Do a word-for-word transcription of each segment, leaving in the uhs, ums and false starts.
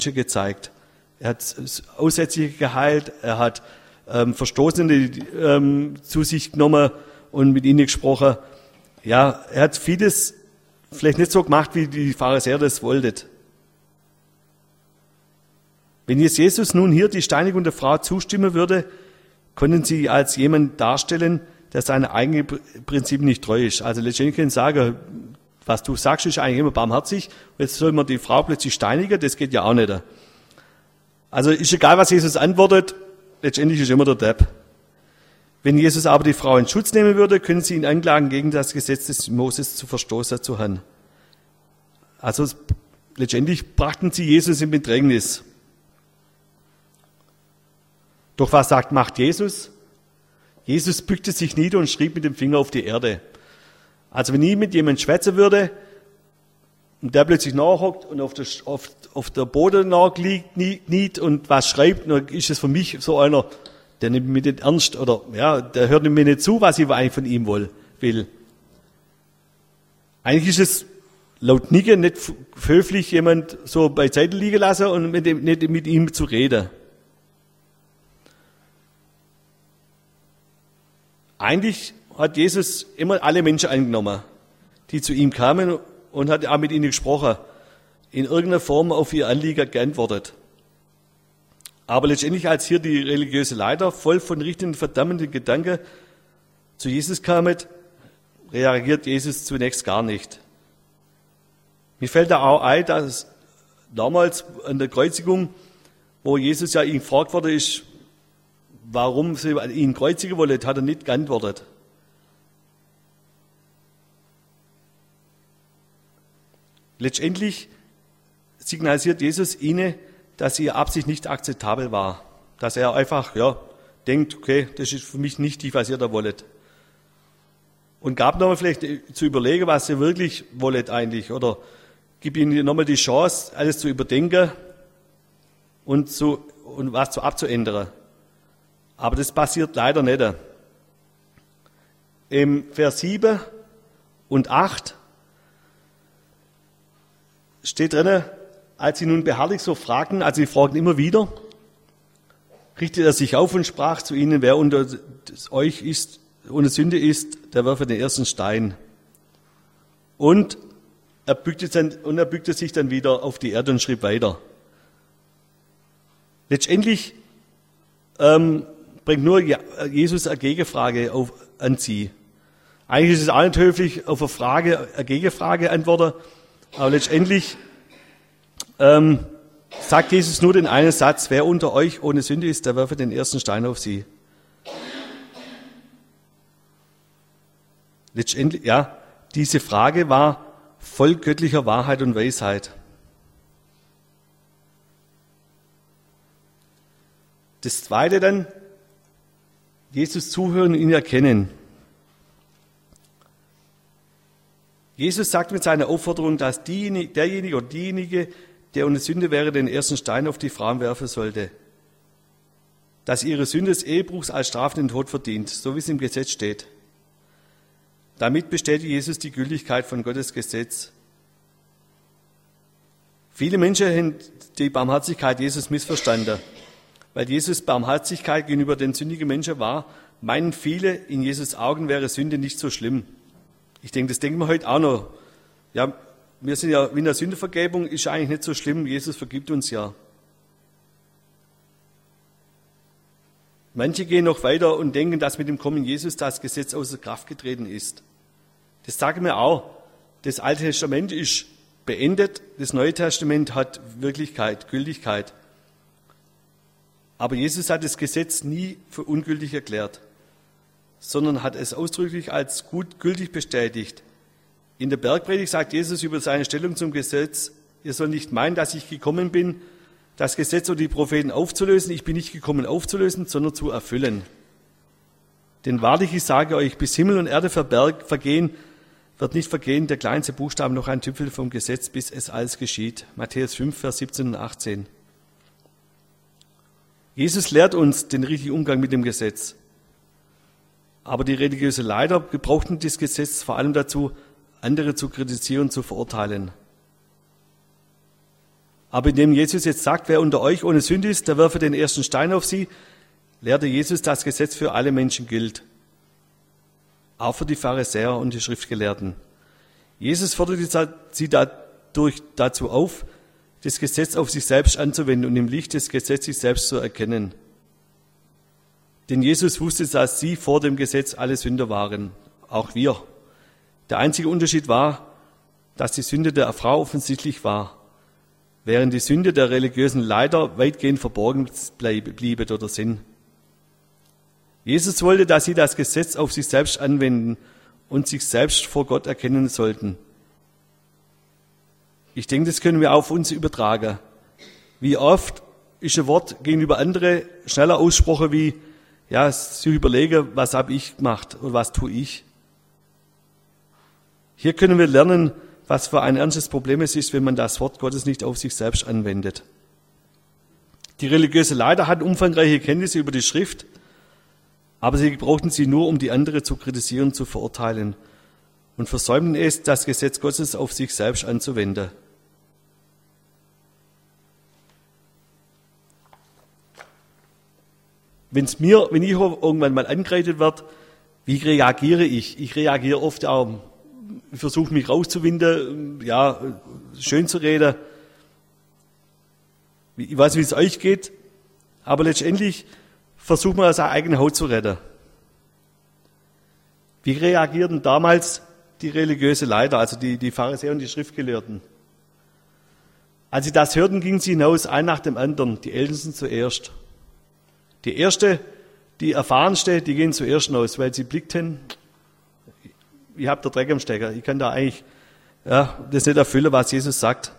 gezeigt. Er hat Aussätzige geheilt, er hat ähm, Verstoßene ähm, zu sich genommen und mit ihnen gesprochen. Ja, er hat vieles vielleicht nicht so gemacht, wie die Pharisäer das wollten. Wenn jetzt Jesus nun hier die Steinigung der Frau zustimmen würde, können sie als jemand darstellen, der seine eigenen Prinzipien nicht treu ist. Also letztendlich können sie sagen, was du sagst, ist eigentlich immer barmherzig. Jetzt soll man die Frau plötzlich steinigen, das geht ja auch nicht. Also ist egal, was Jesus antwortet, letztendlich ist immer der Depp. Wenn Jesus aber die Frau in Schutz nehmen würde, können sie ihn anklagen, gegen das Gesetz des Moses zu verstoßen zu haben. Also letztendlich brachten sie Jesus in Bedrängnis. Doch was sagt, macht Jesus? Jesus bückte sich nieder und schrieb mit dem Finger auf die Erde. Also wenn ich mit jemandem schwätzen würde und der plötzlich nachhockt und auf der, auf, auf der Boden nachliegt, kniet und was schreibt, dann ist es für mich so einer, der nimmt mich nicht ernst oder ja, der hört mir nicht zu, was ich eigentlich von ihm will. Eigentlich ist es laut Nicke nicht höflich, jemand so beiseite liegen lassen und mit dem, nicht mit ihm zu reden. Eigentlich hat Jesus immer alle Menschen angenommen, die zu ihm kamen und hat auch mit ihnen gesprochen, in irgendeiner Form auf ihr Anliegen geantwortet. Aber letztendlich, als hier die religiöse Leiter voll von richtenden, verdammenden Gedanken zu Jesus kamen, reagiert Jesus zunächst gar nicht. Mir fällt da auch ein, dass damals an der Kreuzigung, wo Jesus ja ihn gefragt worden ist, warum sie ihn kreuzigen wollen, hat er nicht geantwortet. Letztendlich signalisiert Jesus ihnen, dass ihre Absicht nicht akzeptabel war. Dass er einfach, ja, denkt, okay, das ist für mich nicht die, was ihr da wollt. Und gab nochmal vielleicht zu überlegen, was ihr wirklich wollt eigentlich. Oder gib ihnen nochmal die Chance, alles zu überdenken und, zu, und was zu abzuändern. Aber das passiert leider nicht. Im Vers sieben und acht steht drin, als sie nun beharrlich so fragten, also sie fragten immer wieder, richtete er sich auf und sprach zu ihnen, wer unter euch ist, ohne Sünde ist, der werfe den ersten Stein. Und er bückte, dann, und er bückte sich dann wieder auf die Erde und schrieb weiter. Letztendlich ähm, bringt nur Jesus eine Gegenfrage auf, an sie. Eigentlich ist es auch nicht höflich, auf eine Frage, eine Gegenfrage antworten, aber letztendlich ähm, sagt Jesus nur den einen Satz, wer unter euch ohne Sünde ist, der werfe den ersten Stein auf sie. Letztendlich, ja, diese Frage war voll göttlicher Wahrheit und Weisheit. Das Zweite dann, Jesus zuhören und ihn erkennen. Jesus sagt mit seiner Aufforderung, dass diejenige, derjenige oder diejenige, der ohne Sünde wäre, den ersten Stein auf die Frauen werfen sollte. Dass ihre Sünde des Ehebruchs als Strafe den Tod verdient, so wie es im Gesetz steht. Damit bestätigt Jesus die Gültigkeit von Gottes Gesetz. Viele Menschen haben die Barmherzigkeit Jesus missverstanden. Weil Jesus Barmherzigkeit gegenüber den sündigen Menschen war, meinen viele, in Jesus Augen wäre Sünde nicht so schlimm. Ich denke, das denken wir heute auch noch. Ja, wir sind ja in der Sündevergebung, ist eigentlich nicht so schlimm, Jesus vergibt uns ja. Manche gehen noch weiter und denken, dass mit dem Kommen Jesus das Gesetz außer Kraft getreten ist. Das sagen wir auch. Das Alte Testament ist beendet, das Neue Testament hat Wirklichkeit, Gültigkeit. Aber Jesus hat das Gesetz nie für ungültig erklärt, sondern hat es ausdrücklich als gut gültig bestätigt. In der Bergpredigt sagt Jesus über seine Stellung zum Gesetz, ihr sollt nicht meinen, dass ich gekommen bin, das Gesetz oder die Propheten aufzulösen. Ich bin nicht gekommen aufzulösen, sondern zu erfüllen. Denn wahrlich, ich sage euch, bis Himmel und Erde vergehen, wird nicht vergehen der kleinste Buchstabe noch ein Tüpfel vom Gesetz, bis es alles geschieht. Matthäus fünf, Vers siebzehn und achtzehn. Jesus lehrt uns den richtigen Umgang mit dem Gesetz. Aber die religiösen Leiter gebrauchten das Gesetz vor allem dazu, andere zu kritisieren und zu verurteilen. Aber indem Jesus jetzt sagt, wer unter euch ohne Sünde ist, der werfe den ersten Stein auf sie, lehrte Jesus, dass das Gesetz für alle Menschen gilt. Auch für die Pharisäer und die Schriftgelehrten. Jesus forderte sie dadurch dazu auf, das Gesetz auf sich selbst anzuwenden und im Licht des Gesetzes selbst zu erkennen. Denn Jesus wusste, dass sie vor dem Gesetz alle Sünder waren, auch wir. Der einzige Unterschied war, dass die Sünde der Frau offensichtlich war, während die Sünde der religiösen Leiter weitgehend verborgen bliebe oder sind. Jesus wollte, dass sie das Gesetz auf sich selbst anwenden und sich selbst vor Gott erkennen sollten. Ich denke, das können wir auf uns übertragen. Wie oft ist ein Wort gegenüber anderen schneller ausgesprochen wie, ja, zu überlegen, was habe ich gemacht und was tue ich. Hier können wir lernen, was für ein ernstes Problem es ist, wenn man das Wort Gottes nicht auf sich selbst anwendet. Die religiöse Leiter hatten umfangreiche Kenntnisse über die Schrift, aber sie brauchten sie nur, um die andere zu kritisieren, zu verurteilen und versäumten es, das Gesetz Gottes auf sich selbst anzuwenden. Wenn's mir, wenn ich irgendwann mal angekreidet werde, wie reagiere ich? Ich reagiere oft auch, ich versuche mich rauszuwinden, ja, schön zu reden. Ich weiß, wie es euch geht, aber letztendlich versucht man, seine eigene Haut zu retten. Wie reagierten damals die religiöse Leiter, also die, die Pharisäer und die Schriftgelehrten? Als sie das hörten, gingen sie hinaus, ein nach dem anderen, die Ältesten zuerst. Die erste, die erfahrenste, die gehen zuerst hinaus, weil sie blickten, ich habe den Dreck am Stecker, ich kann da eigentlich ja, das nicht erfüllen, was Jesus sagt.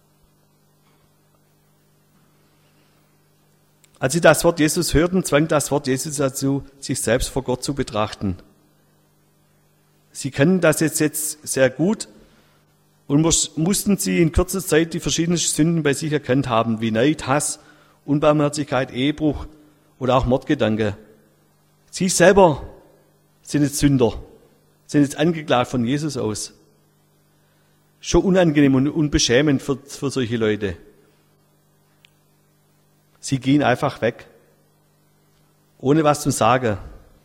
Als sie das Wort Jesus hörten, zwang das Wort Jesus dazu, sich selbst vor Gott zu betrachten. Sie kannten das jetzt, jetzt sehr gut und mussten sie in kurzer Zeit die verschiedenen Sünden bei sich erkannt haben, wie Neid, Hass, Unbarmherzigkeit, Ehebruch oder auch Mordgedanke. Sie selber sind jetzt Sünder, sind jetzt angeklagt von Jesus aus. Schon unangenehm und unbeschämend für, für solche Leute. Sie gehen einfach weg, ohne was zu sagen.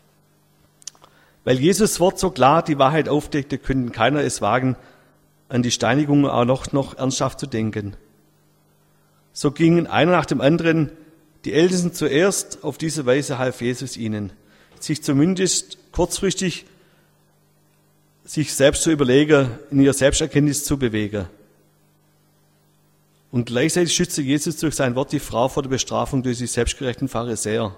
Weil Jesus Wort so klar die Wahrheit aufdeckte, könnte keiner es wagen, an die Steinigung auch noch, noch ernsthaft zu denken. So gingen einer nach dem anderen, die Ältesten zuerst, auf diese Weise half Jesus ihnen, sich zumindest kurzfristig sich selbst zu überlegen, in ihrer Selbsterkenntnis zu bewegen. Und gleichzeitig schützte Jesus durch sein Wort die Frau vor der Bestrafung durch die selbstgerechten Pharisäer.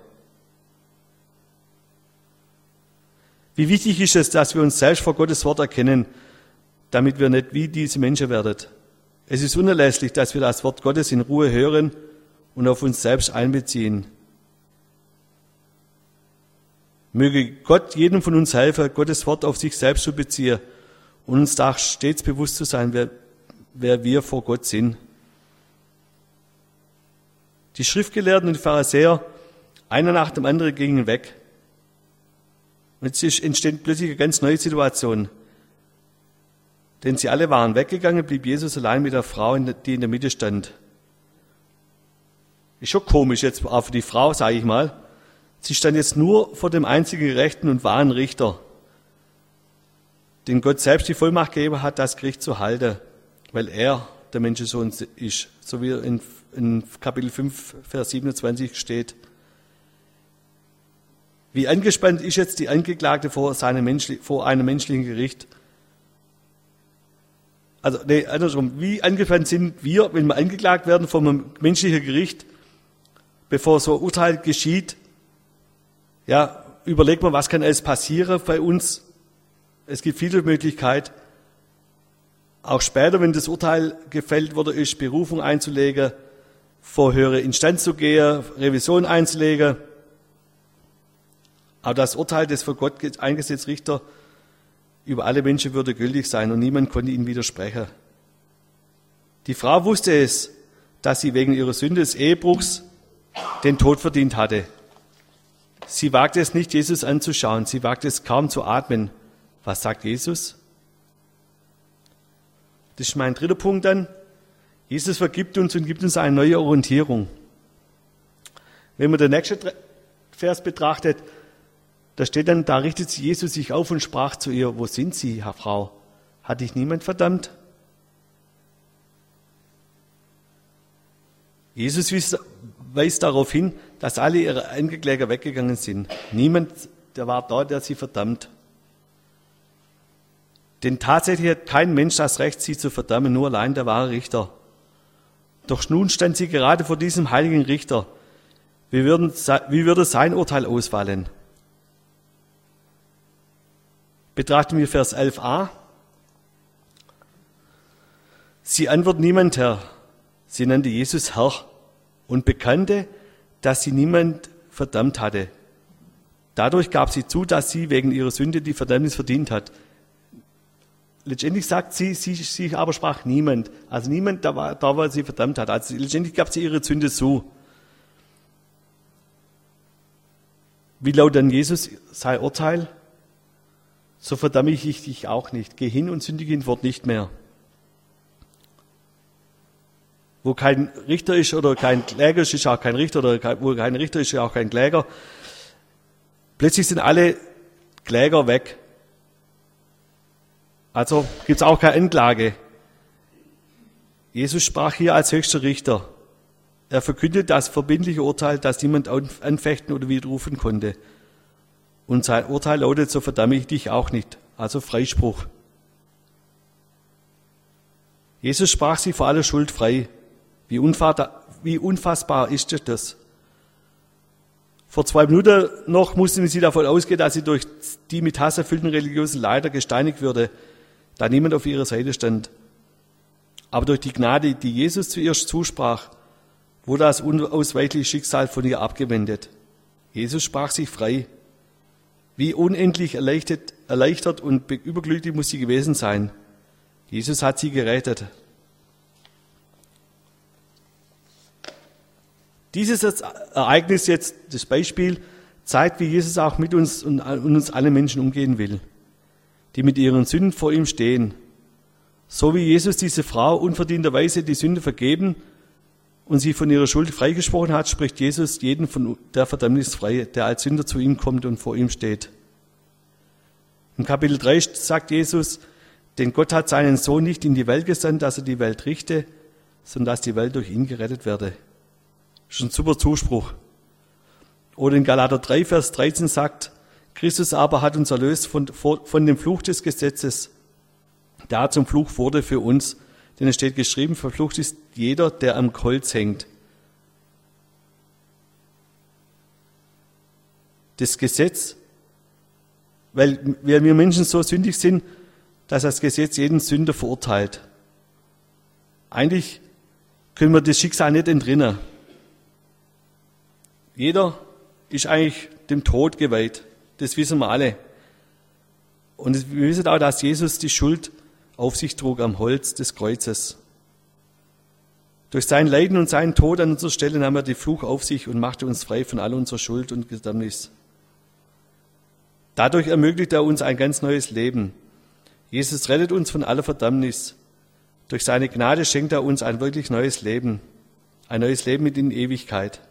Wie wichtig ist es, dass wir uns selbst vor Gottes Wort erkennen, damit wir nicht wie diese Menschen werden. Es ist unerlässlich, dass wir das Wort Gottes in Ruhe hören und auf uns selbst einbeziehen. Möge Gott jedem von uns helfen, Gottes Wort auf sich selbst zu beziehen und uns da stets bewusst zu sein, wer, wer wir vor Gott sind. Die Schriftgelehrten und die Pharisäer, einer nach dem anderen, gingen weg. Und jetzt entsteht plötzlich eine ganz neue Situation. Denn sie alle waren weggegangen, blieb Jesus allein mit der Frau, die in der Mitte stand. Ist schon komisch jetzt auch für die Frau, sage ich mal. Sie stand jetzt nur vor dem einzigen gerechten und wahren Richter, den Gott selbst die Vollmacht gegeben hat, das Gericht zu halten, weil er der Menschensohn ist, so wie in, in Kapitel fünf, Vers siebenundzwanzig steht. Wie angespannt ist jetzt die Angeklagte vor, seinem Menschli- vor einem menschlichen Gericht? Also, nee, andersrum. Wie angespannt sind wir, wenn wir angeklagt werden vor einem menschlichen Gericht, bevor so ein Urteil geschieht? Ja, überlegt man, was kann alles passieren bei uns? Es gibt viele Möglichkeiten. Auch später, wenn das Urteil gefällt wurde, ist Berufung einzulegen, vor höhere Instanz zu gehen, Revision einzulegen. Aber das Urteil des vor Gott eingesetzten Richter über alle Menschen würde gültig sein und niemand konnte ihnen widersprechen. Die Frau wusste es, dass sie wegen ihrer Sünde des Ehebruchs den Tod verdient hatte. Sie wagte es nicht, Jesus anzuschauen. Sie wagte es kaum zu atmen. Was sagt Jesus? Das ist mein dritter Punkt dann. Jesus vergibt uns und gibt uns eine neue Orientierung. Wenn man den nächsten Vers betrachtet, da steht dann, da richtet Jesus sich auf und sprach zu ihr, wo sind Sie, Herr Frau? Hat dich niemand verdammt? Jesus weist darauf hin, dass alle ihre Ankläger weggegangen sind. Niemand, der war da, der sie verdammt. Denn tatsächlich hat kein Mensch das Recht, sie zu verdammen, nur allein der wahre Richter. Doch nun stand sie gerade vor diesem heiligen Richter. Wie, würden, wie würde sein Urteil ausfallen? Betrachten wir Vers elf a. Sie antwortet niemand, Herr. Sie nannte Jesus Herr und bekannte, dass sie niemand verdammt hatte. Dadurch gab sie zu, dass sie wegen ihrer Sünde die Verdammnis verdient hat. Letztendlich sagt sie, sie, sie aber sprach niemand. Also niemand, da war, da war sie verdammt hat. Also letztendlich gab sie ihre Sünde zu. Wie lautet dann Jesus sein Urteil? So verdamme ich dich auch nicht. Geh hin und sündige hinfort nicht mehr. Wo kein Richter ist oder kein Kläger ist, ist auch kein Richter, oder wo kein Richter ist, ist auch kein Kläger. Plötzlich sind alle Kläger weg. Also gibt es auch keine Anklage. Jesus sprach hier als höchster Richter. Er verkündet das verbindliche Urteil, das niemand anfechten oder widerrufen konnte. Und sein Urteil lautet, so verdamme ich dich auch nicht. Also Freispruch. Jesus sprach sie vor aller Schuld frei. Wie unfassbar ist das? Vor zwei Minuten noch mussten sie davon ausgehen, dass sie durch die mit Hass erfüllten religiösen Leiter gesteinigt würde, da niemand auf ihrer Seite stand. Aber durch die Gnade, die Jesus zuerst zusprach, wurde das unausweichliche Schicksal von ihr abgewendet. Jesus sprach sich frei. Wie unendlich erleichtert, erleichtert und überglücklich muss sie gewesen sein. Jesus hat sie gerettet. Dieses Ereignis jetzt, das Beispiel, zeigt, wie Jesus auch mit uns und uns alle Menschen umgehen will, die mit ihren Sünden vor ihm stehen. So wie Jesus diese Frau unverdienterweise die Sünde vergeben und sie von ihrer Schuld freigesprochen hat, spricht Jesus jeden von der Verdammnis frei, der als Sünder zu ihm kommt und vor ihm steht. Im Kapitel drei sagt Jesus, denn Gott hat seinen Sohn nicht in die Welt gesandt, dass er die Welt richte, sondern dass die Welt durch ihn gerettet werde. Das ist ein super Zuspruch. Oder in Galater drei, Vers dreizehn sagt, Christus aber hat uns erlöst von, von dem Fluch des Gesetzes, der zum Fluch wurde für uns. Denn es steht geschrieben, verflucht ist jeder, der am Kreuz hängt. Das Gesetz, weil wir Menschen so sündig sind, dass das Gesetz jeden Sünder verurteilt. Eigentlich können wir das Schicksal nicht entrinnen. Jeder ist eigentlich dem Tod geweiht. Das wissen wir alle. Und wir wissen auch, dass Jesus die Schuld auf sich trug am Holz des Kreuzes. Durch sein Leiden und seinen Tod an unserer Stelle nahm er die Fluch auf sich und machte uns frei von all unserer Schuld und Verdammnis. Dadurch ermöglicht er uns ein ganz neues Leben. Jesus rettet uns von aller Verdammnis. Durch seine Gnade schenkt er uns ein wirklich neues Leben. Ein neues Leben mit in Ewigkeit.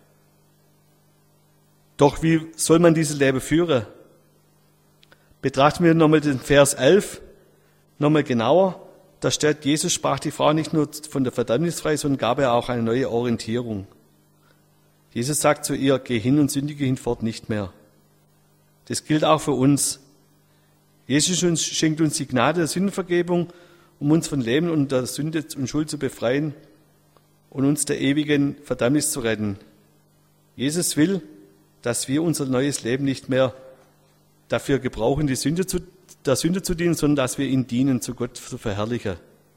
Doch wie soll man dieses Leben führen? Betrachten wir nochmal den Vers elf, nochmal genauer. Da steht, Jesus sprach die Frau nicht nur von der Verdammnis frei, sondern gab ihr auch eine neue Orientierung. Jesus sagt zu ihr, geh hin und sündige hinfort nicht mehr. Das gilt auch für uns. Jesus schenkt uns die Gnade der Sündenvergebung, um uns von Leben und der Sünde und Schuld zu befreien und uns der ewigen Verdammnis zu retten. Jesus will, dass wir unser neues Leben nicht mehr dafür gebrauchen, die Sünde zu, der Sünde zu dienen, sondern dass wir ihn dienen, zu Gott zu verherrlichen.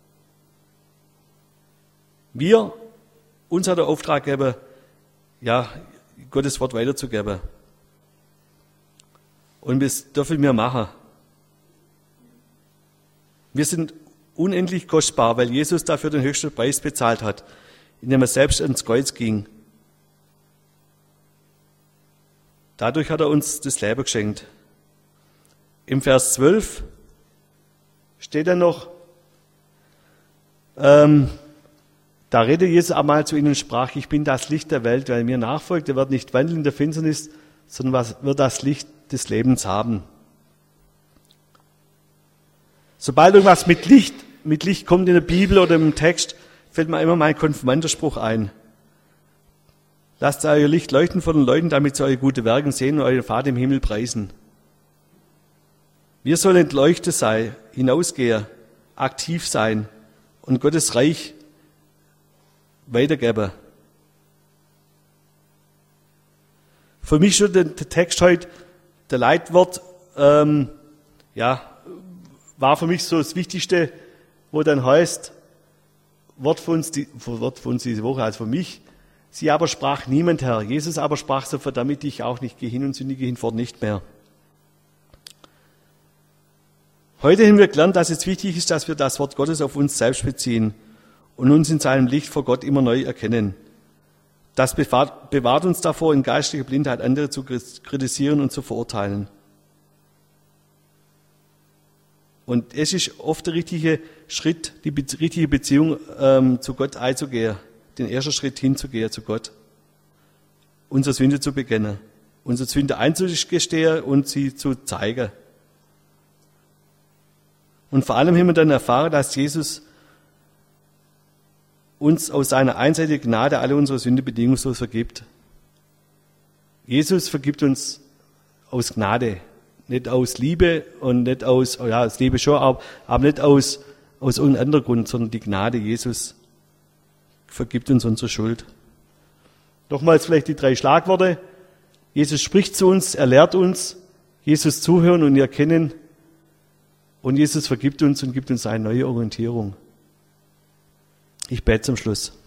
Wir, uns hat der Auftrag gegeben, ja, Gottes Wort weiterzugeben. Und das dürfen wir machen. Wir sind unendlich kostbar, weil Jesus dafür den höchsten Preis bezahlt hat, indem er selbst ans Kreuz ging. Dadurch hat er uns das Leben geschenkt. Im Vers zwölf steht dann noch, ähm, Da redete Jesus einmal zu ihnen und sprach, ich bin das Licht der Welt, wer mir nachfolgt, der wird nicht wandeln in der Finsternis, sondern wird das Licht des Lebens haben. Sobald irgendwas mit Licht, mit Licht kommt in der Bibel oder im Text, fällt mir immer mein Konfirmandenspruch ein. Lasst euer Licht leuchten vor den Leuten, damit sie eure gute Werke sehen und euren Vater im Himmel preisen. Wir sollen Leuchte sein, hinausgehen, aktiv sein und Gottes Reich weitergeben. Für mich ist der Text heute, der Leitwort, ähm, ja, war für mich so das Wichtigste, wo dann heißt, Wort für uns, die, Wort für uns diese Woche, also für mich, sie aber sprach niemand, Herr. Jesus aber sprach so, verdammt ich auch nicht, geh hin und sündige hinfort nicht mehr. Heute haben wir gelernt, dass es wichtig ist, dass wir das Wort Gottes auf uns selbst beziehen und uns in seinem Licht vor Gott immer neu erkennen. Das bewahrt uns davor, in geistlicher Blindheit andere zu kritisieren und zu verurteilen. Und es ist oft der richtige Schritt, die be- richtige Beziehung ähm, zu Gott einzugehen, den ersten Schritt hinzugehen zu Gott, unsere Sünde zu bekennen, unsere Sünde einzugestehen und sie zu zeigen. Und vor allem haben wir dann erfahren, dass Jesus uns aus seiner einseitigen Gnade alle unsere Sünde bedingungslos vergibt. Jesus vergibt uns aus Gnade, nicht aus Liebe und nicht aus, ja, aus Liebe schon, aber, aber nicht aus, aus irgendeinem anderen Grund, sondern die Gnade Jesus vergibt uns unsere Schuld. Nochmals vielleicht die drei Schlagworte. Jesus spricht zu uns, er lehrt uns, Jesus zuhören und erkennen und Jesus vergibt uns und gibt uns eine neue Orientierung. Ich bete zum Schluss.